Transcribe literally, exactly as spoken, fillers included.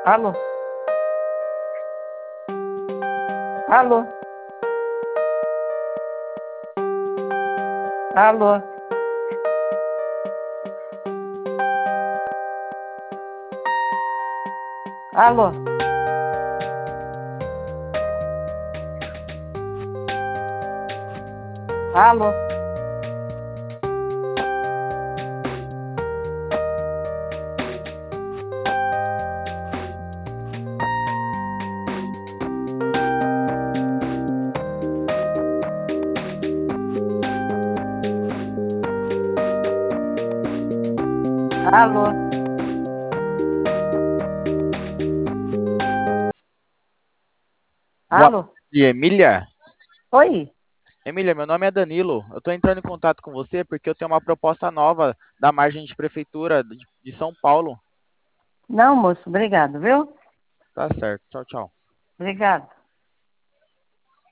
Alô? Alô? Alô? Alô? Alô? Alô? Boa Alô? tarde, Emília. Oi? Emília, meu nome é Danilo. Eu estou entrando em contato com você porque eu tenho uma proposta nova da margem de prefeitura de de São Paulo. Não, moço, obrigado, viu? Tá certo. Tchau, tchau. Obrigado.